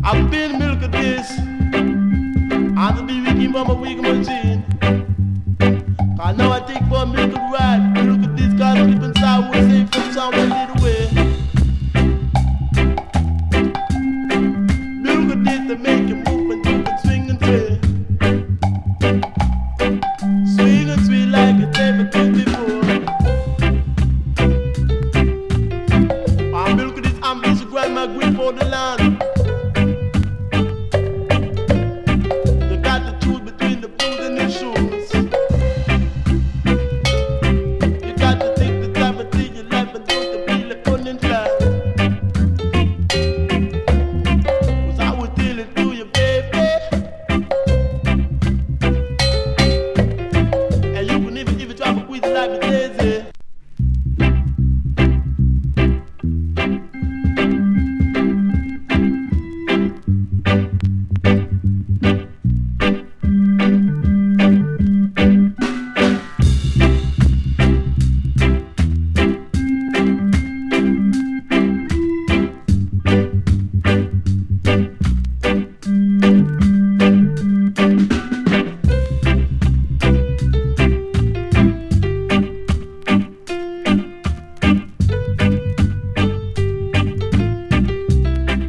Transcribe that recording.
I've been milk of this. I'll be wicked mama wig machine. Cause now I take for a milk of ride. Look at this cause sleep inside will save from someone little way. Milk of this to make you move and jump and swing and sway. Swing and sway like you never could before. I'm milk of this, I'm busy grind my grip for the land.